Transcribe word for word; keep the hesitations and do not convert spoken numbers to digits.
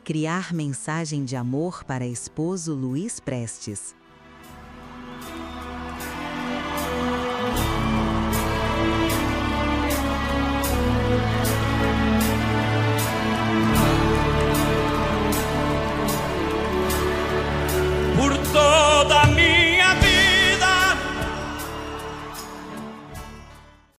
Criar mensagem de amor para esposo Luiz Prestes.